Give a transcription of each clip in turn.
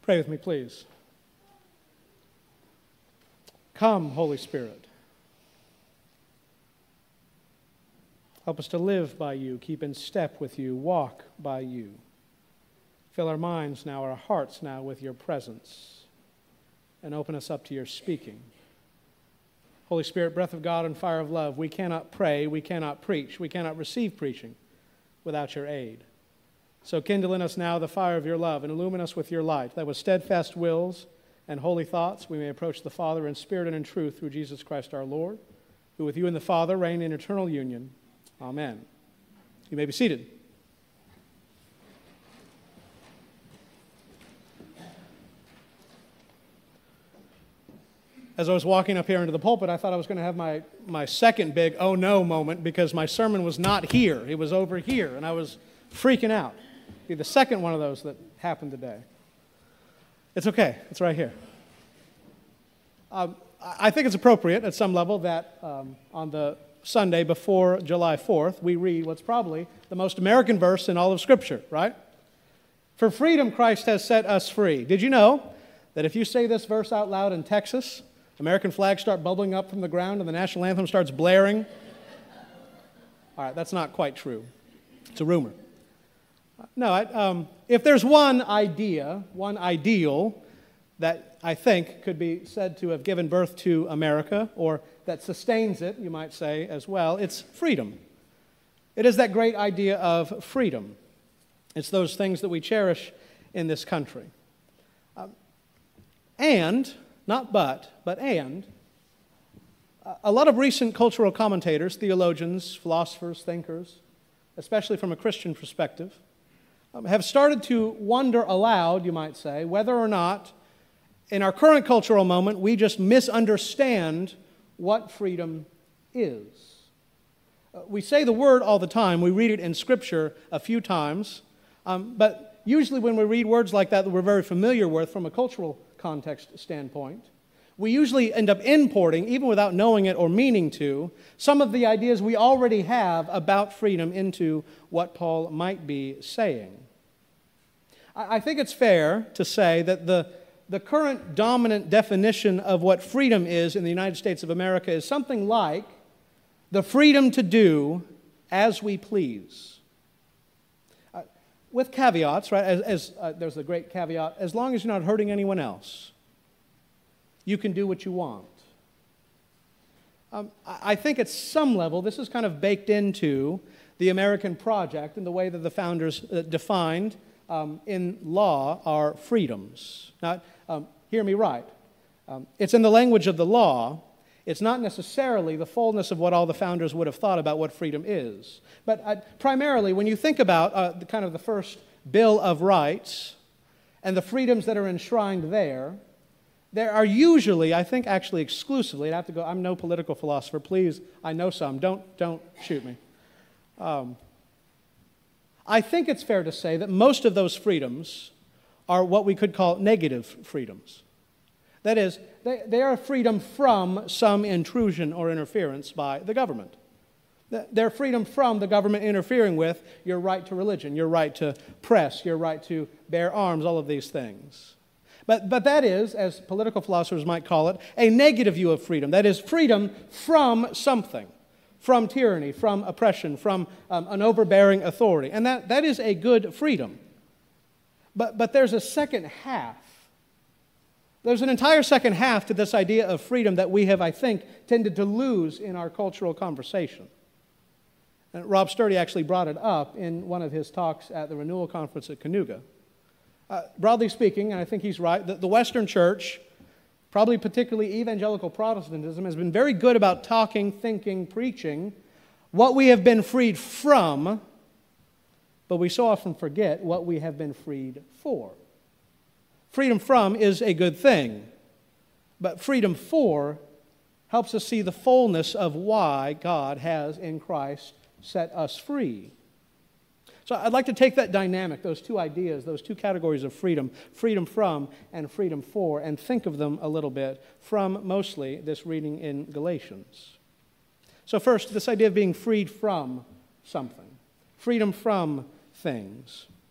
Pray with me, please. Come, Holy Spirit. Help us to live by you, keep in step with you, walk by you. Fill our minds now, our hearts now with your presence, and open us up to your speaking. Holy Spirit, breath of God and fire of love, we cannot pray, we cannot preach, we cannot receive preaching without your aid. So kindle in us now the fire of your love and illumine us with your light, that with steadfast wills and holy thoughts we may approach the Father in spirit and in truth through Jesus Christ our Lord, who with you and the Father reign in eternal union. Amen. You may be seated. As I was walking up here into the pulpit, I thought I was going to have my second big oh no moment because my sermon was not here. It was over here, and I was freaking out. It'd be the second one of those that happened today. It's okay. It's right here. I think it's appropriate at some level that on the Sunday before July 4th, we read what's probably the most American verse in all of Scripture, right? For freedom Christ has set us free. Did you know that if you say this verse out loud in Texas, American flags start bubbling up from the ground and the national anthem starts blaring? All right, that's not quite true. It's a rumor. No, if there's one idea, one ideal that I think could be said to have given birth to America, or that sustains it, you might say, as well, it's freedom. It is that great idea of freedom. It's those things that we cherish in this country. And, not but and, a lot of recent cultural commentators, theologians, philosophers, thinkers, especially from a Christian perspective, have started to wonder aloud, you might say, whether or not in our current cultural moment we just misunderstand what freedom is. We say the word all the time, we read it in Scripture a few times, but usually when we read words like that we're very familiar with from a cultural context standpoint, we usually end up importing, even without knowing it or meaning to, some of the ideas we already have about freedom into what Paul might be saying. I think it's fair to say that the current dominant definition of what freedom is in the United States of America is something like the freedom to do as we please. With caveats, right? As there's a great caveat, as long as you're not hurting anyone else, you can do what you want. I think at some level this is kind of baked into the American project and the way that the founders defined in law our freedoms. Now, hear me right. It's in the language of the law. It's not necessarily the fullness of what all the founders would have thought about what freedom is. But primarily, when you think about the first Bill of Rights and the freedoms that are enshrined there are usually, I think actually exclusively, I'd have to go, I'm no political philosopher, please, I know some, don't shoot me. I think it's fair to say that most of those freedoms are what we could call negative freedoms. That is, they are a freedom from some intrusion or interference by the government. They're freedom from the government interfering with your right to religion, your right to press, your right to bear arms, all of these things. But that is, as political philosophers might call it, a negative view of freedom. That is, freedom from something, from tyranny, from oppression, from an overbearing authority. And that is a good freedom. But there's a second half. There's an entire second half to this idea of freedom that we have, I think, tended to lose in our cultural conversation. And Rob Sturdy actually brought it up in one of his talks at the Renewal Conference at Cayuga. Broadly speaking, and I think he's right, the Western Church, probably particularly evangelical Protestantism, has been very good about talking, thinking, preaching what we have been freed from, but we so often forget what we have been freed for. Freedom from is a good thing, but freedom for helps us see the fullness of why God has in Christ set us free. So I'd like to take that dynamic, those two ideas, those two categories of freedom, freedom from and freedom for, and think of them a little bit from mostly this reading in Galatians. So first, this idea of being freed from something, freedom from things.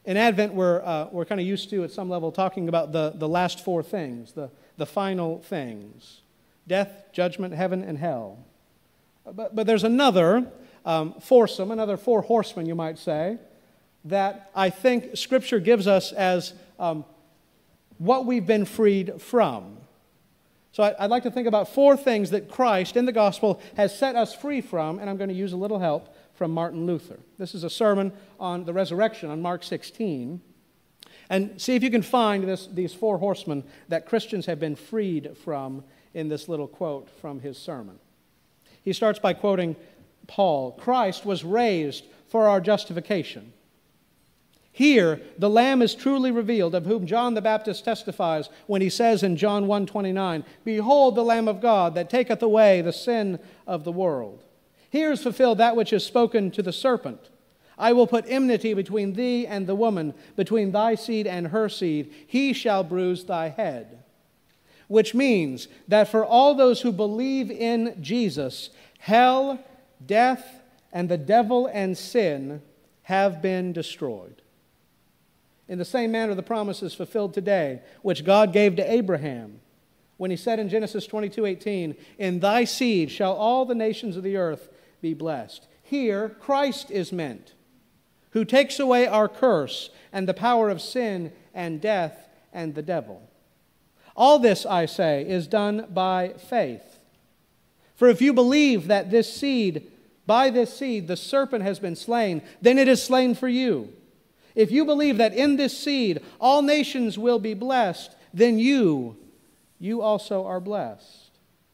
In Advent, we're kind of used to, at some level, talking about the last four things, the final things: death, judgment, heaven, and hell. But there's another foursome, another four horsemen, you might say, that I think Scripture gives us as what we've been freed from. So I'd like to think about four things that Christ in the gospel has set us free from, and I'm going to use a little help from Martin Luther. This is a sermon on the resurrection on Mark 16. And see if you can find these four horsemen that Christians have been freed from in this little quote from his sermon. He starts by quoting Paul. Christ was raised for our justification. Here, the Lamb is truly revealed, of whom John the Baptist testifies when he says in John 1:29, "Behold the Lamb of God that taketh away the sin of the world." Here is fulfilled that which is spoken to the serpent. "I will put enmity between thee and the woman, between thy seed and her seed. He shall bruise thy head." Which means that for all those who believe in Jesus, hell, death, and the devil and sin have been destroyed. In the same manner, the promise is fulfilled today, which God gave to Abraham when he said in Genesis 22:18, "In thy seed shall all the nations of the earth be blessed." Here, Christ is meant, who takes away our curse and the power of sin and death and the devil. All this, I say, is done by faith. For if you believe that by this seed, the serpent has been slain, then it is slain for you. If you believe that in this seed all nations will be blessed, then you also are blessed.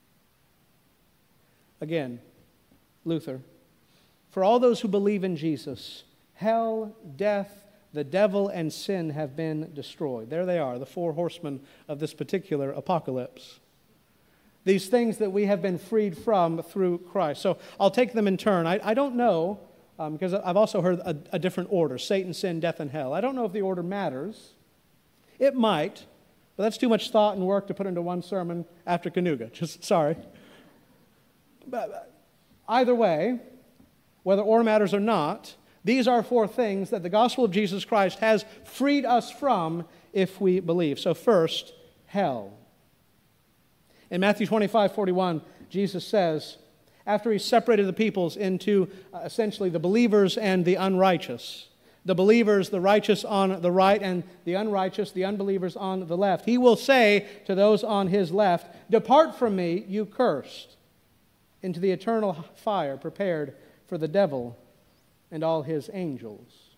Again, Luther, for all those who believe in Jesus, hell, death, the devil, and sin have been destroyed. There they are, the four horsemen of this particular apocalypse. These things that we have been freed from through Christ. So I'll take them in turn. I don't know, because I've also heard a different order: Satan, sin, death, and hell. I don't know if the order matters. It might, but that's too much thought and work to put into one sermon after Canuga. Sorry. But either way, whether order matters or not, these are four things that the gospel of Jesus Christ has freed us from if we believe. So first, hell. In Matthew 25:41, Jesus says, after he separated the peoples into essentially the believers and the unrighteous, the believers, the righteous on the right, and the unrighteous, the unbelievers on the left, he will say to those on his left, "Depart from me, you cursed, into the eternal fire prepared for the devil and all his angels."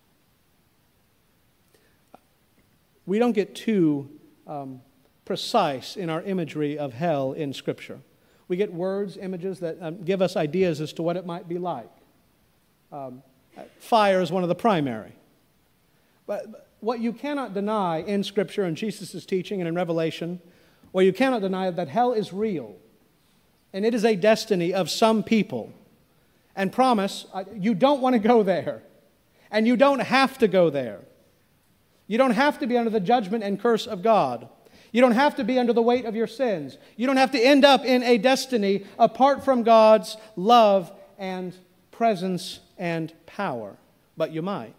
We don't get too precise in our imagery of hell in Scripture. We get words, images that give us ideas as to what it might be like. Fire is one of the primary. But what you cannot deny in Scripture and Jesus' teaching and in Revelation, what you cannot deny is that hell is real. And it is a destiny of some people. And promise, you don't want to go there. And you don't have to go there. You don't have to be under the judgment and curse of God. You don't have to be under the weight of your sins. You don't have to end up in a destiny apart from God's love and presence and power. But you might.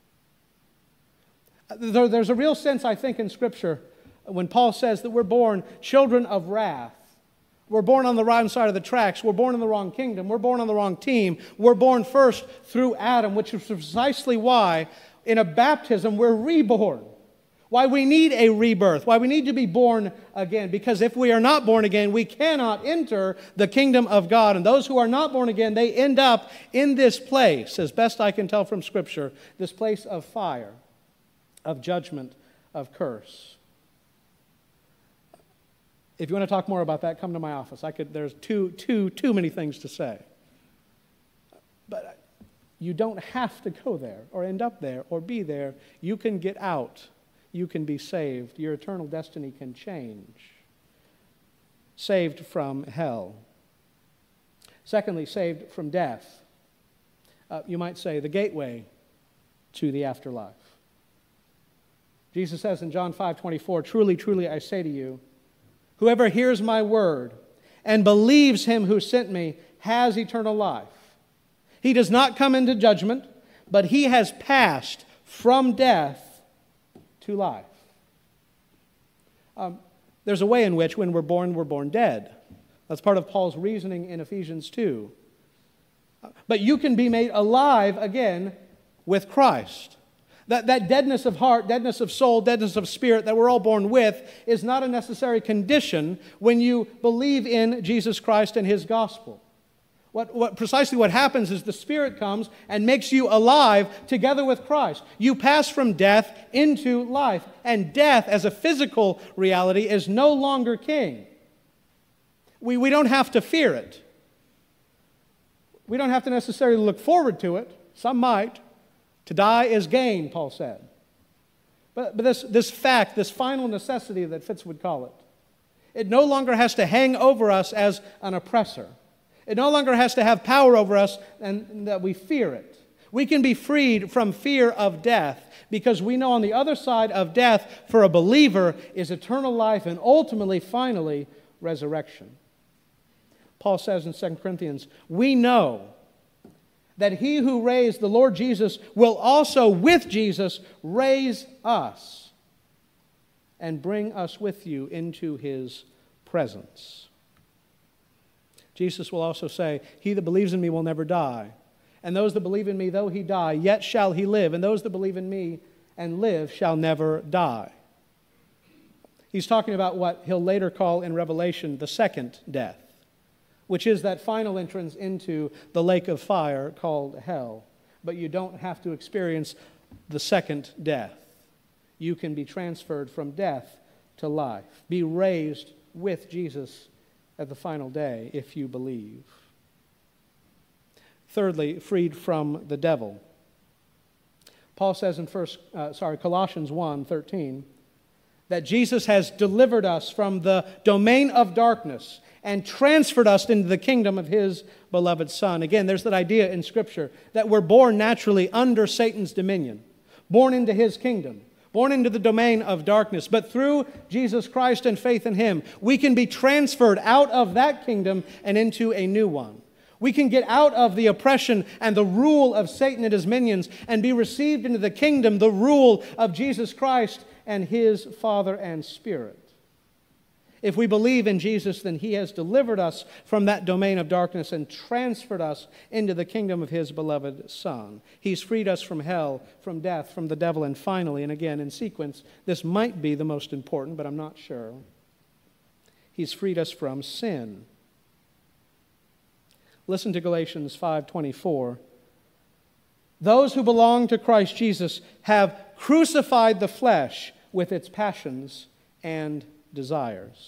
There's a real sense, I think, in Scripture when Paul says that we're born children of wrath. We're born on the wrong side of the tracks. We're born in the wrong kingdom. We're born on the wrong team. We're born first through Adam, which is precisely why in a baptism we're reborn. Why we need a rebirth. Why we need to be born again. Because if we are not born again, we cannot enter the kingdom of God. And those who are not born again, they end up in this place, as best I can tell from Scripture, this place of fire, of judgment, of curse. If you want to talk more about that, come to my office. There's too many things to say. But you don't have to go there or end up there or be there. You can get out. You can be saved. Your eternal destiny can change. Saved from hell. Secondly, saved from death. You might say the gateway to the afterlife. Jesus says in John 5:24, "Truly, truly, I say to you, whoever hears my word and believes him who sent me has eternal life. He does not come into judgment, but he has passed from death to life. There's a way in which when we're born dead. That's part of Paul's reasoning in Ephesians 2. But you can be made alive again with Christ. That deadness of heart, deadness of soul, deadness of spirit that we're all born with is not a necessary condition when you believe in Jesus Christ and His gospel. Precisely what happens is the Spirit comes and makes you alive together with Christ. You pass from death into life, and death as a physical reality is no longer king. We don't have to fear it. We don't have to necessarily look forward to it. Some might. To die is gain, Paul said. But this fact, this final necessity that Fitz would call it no longer has to hang over us as an oppressor. It no longer has to have power over us and that we fear it. We can be freed from fear of death because we know on the other side of death for a believer is eternal life and ultimately, finally, resurrection. Paul says in 2 Corinthians, we know that He who raised the Lord Jesus will also with Jesus raise us and bring us with you into His presence. Jesus will also say, he that believes in me will never die. And those that believe in me, though he die, yet shall he live. And those that believe in me and live shall never die. He's talking about what he'll later call in Revelation the second death, which is that final entrance into the lake of fire called hell. But you don't have to experience the second death. You can be transferred from death to life, be raised with Jesus at the final day, if you believe. Thirdly, freed from the devil. Paul says in Colossians 1:13 that Jesus has delivered us from the domain of darkness and transferred us into the kingdom of His beloved Son. Again, there's that idea in Scripture that we're born naturally under Satan's dominion, born into his kingdom, born into the domain of darkness. But through Jesus Christ and faith in Him, we can be transferred out of that kingdom and into a new one. We can get out of the oppression and the rule of Satan and his minions and be received into the kingdom, the rule of Jesus Christ and His Father and Spirit. If we believe in Jesus, then He has delivered us from that domain of darkness and transferred us into the kingdom of His beloved Son. He's freed us from hell, from death, from the devil, and finally, and again in sequence, this might be the most important, but I'm not sure. He's freed us from sin. Listen to Galatians 5:24. Those who belong to Christ Jesus have crucified the flesh with its passions and desires.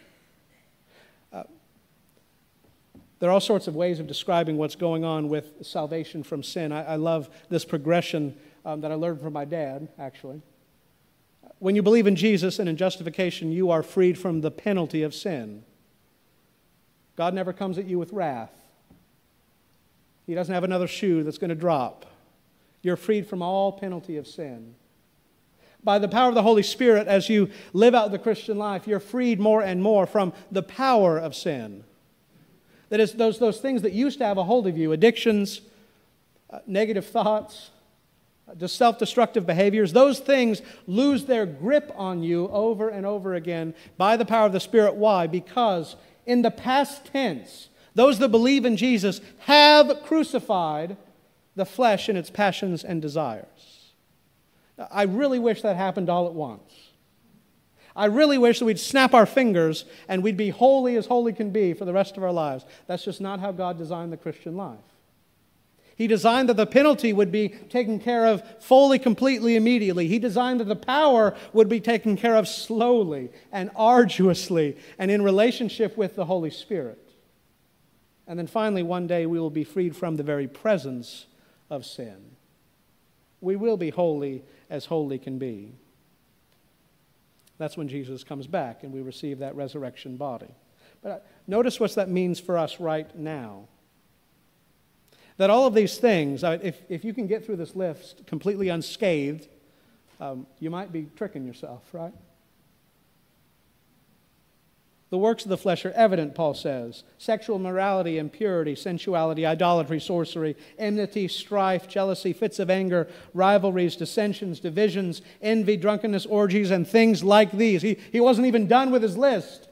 There are all sorts of ways of describing what's going on with salvation from sin. I love this progression that I learned from my dad, actually. When you believe in Jesus and in justification, you are freed from the penalty of sin. God never comes at you with wrath. He doesn't have another shoe that's going to drop. You're freed from all penalty of sin. By the power of the Holy Spirit, as you live out the Christian life, you're freed more and more from the power of sin. That is, those things that used to have a hold of you, addictions, negative thoughts, just self-destructive behaviors, those things lose their grip on you over and over again by the power of the Spirit. Why? Because in the past tense, those that believe in Jesus have crucified the flesh in its passions and desires. I really wish that happened all at once. I really wish that we'd snap our fingers and we'd be holy as holy can be for the rest of our lives. That's just not how God designed the Christian life. He designed that the penalty would be taken care of fully, completely, immediately. He designed that the power would be taken care of slowly and arduously and in relationship with the Holy Spirit. And then finally, one day we will be freed from the very presence of sin. We will be holy as holy can be. That's when Jesus comes back and we receive that resurrection body. But notice what that means for us right now. That all of these things, if you can get through this list completely unscathed, you might be tricking yourself, right? The works of the flesh are evident, Paul says. Sexual immorality, impurity, sensuality, idolatry, sorcery, enmity, strife, jealousy, fits of anger, rivalries, dissensions, divisions, envy, drunkenness, orgies, and things like these. He wasn't even done with his list.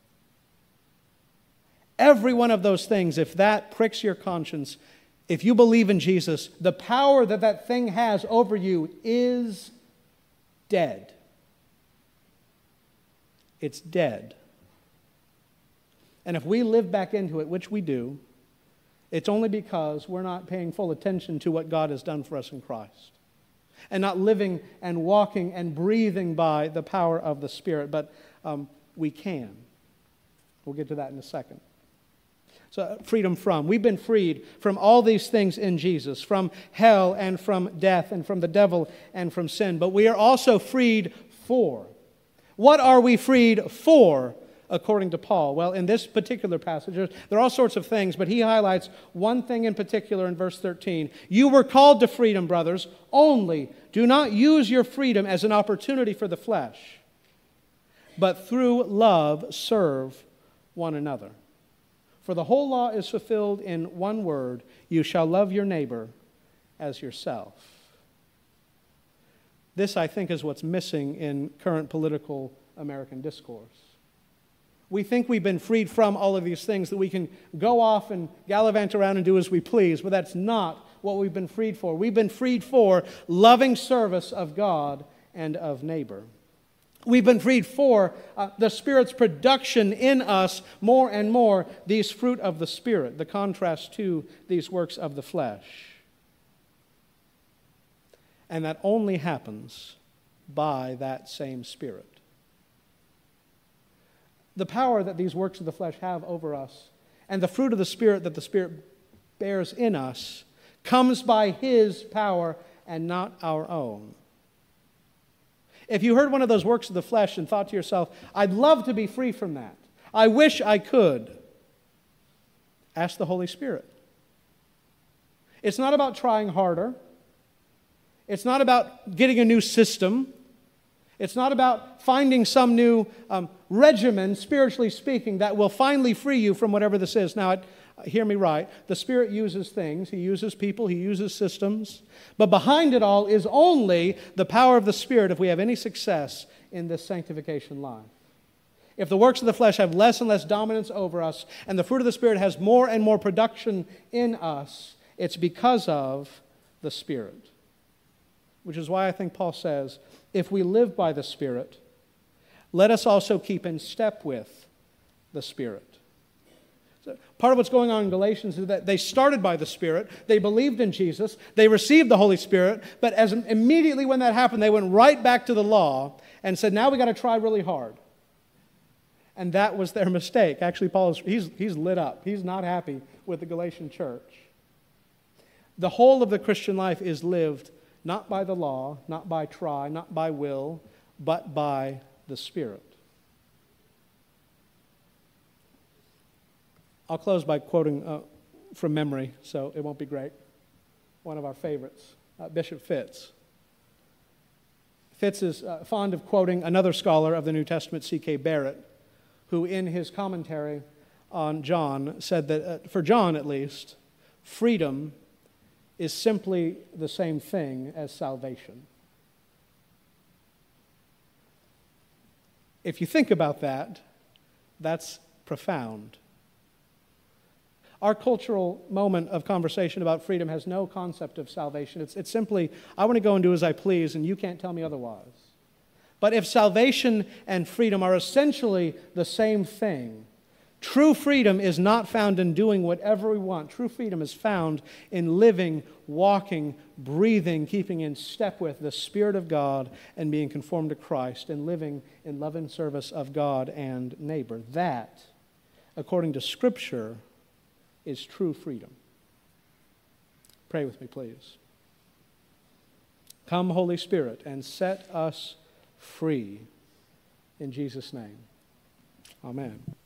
Every one of those things, if that pricks your conscience, if you believe in Jesus, the power that that thing has over you is dead. It's dead. And if we live back into it, which we do, it's only because we're not paying full attention to what God has done for us in Christ, and not living and walking and breathing by the power of the Spirit. But we can. We'll get to that in a second. So freedom from. We've been freed from all these things in Jesus, from hell and from death and from the devil and from sin. But we are also freed for. What are we freed for, according to Paul? Well, in this particular passage, there are all sorts of things, but he highlights one thing in particular in verse 13. You were called to freedom, brothers, only do not use your freedom as an opportunity for the flesh, but through love serve one another. For the whole law is fulfilled in one word, you shall love your neighbor as yourself. This, I think, is what's missing in current political American discourse. We think we've been freed from all of these things, that we can go off and gallivant around and do as we please, but that's not what we've been freed for. We've been freed for loving service of God and of neighbor. We've been freed for the Spirit's production in us more and more, these fruit of the Spirit, the contrast to these works of the flesh. And that only happens by that same Spirit. The power that these works of the flesh have over us and the fruit of the Spirit that the Spirit bears in us comes by His power and not our own. If you heard one of those works of the flesh and thought to yourself, I'd love to be free from that, I wish I could, ask the Holy Spirit. It's not about trying harder. It's not about getting a new system. It's not about finding some new regimen, spiritually speaking, that will finally free you from whatever this is. Now, hear me right. The Spirit uses things. He uses people. He uses systems. But behind it all is only the power of the Spirit if we have any success in this sanctification life. If the works of the flesh have less and less dominance over us, and the fruit of the Spirit has more and more production in us, it's because of the Spirit. Which is why I think Paul says, if we live by the Spirit, let us also keep in step with the Spirit. So part of what's going on in Galatians is that they started by the Spirit, they believed in Jesus, they received the Holy Spirit, but immediately when that happened, they went right back to the law and said, now we got to try really hard. And that was their mistake. Actually, Paul he's lit up. He's not happy with the Galatian church. The whole of the Christian life is lived not by the law, not by try, not by will, but by the Spirit. I'll close by quoting from memory, so it won't be great. One of our favorites, Bishop Fitz. Fitz is fond of quoting another scholar of the New Testament, C.K. Barrett, who in his commentary on John said that, for John at least, freedom is simply the same thing as salvation. If you think about that, that's profound. Our cultural moment of conversation about freedom has no concept of salvation. It's simply, I want to go and do as I please, and you can't tell me otherwise. But if salvation and freedom are essentially the same thing, true freedom is not found in doing whatever we want. True freedom is found in living, walking, breathing, keeping in step with the Spirit of God and being conformed to Christ and living in love and service of God and neighbor. That, according to Scripture, is true freedom. Pray with me, please. Come, Holy Spirit, and set us free. In Jesus' name, amen.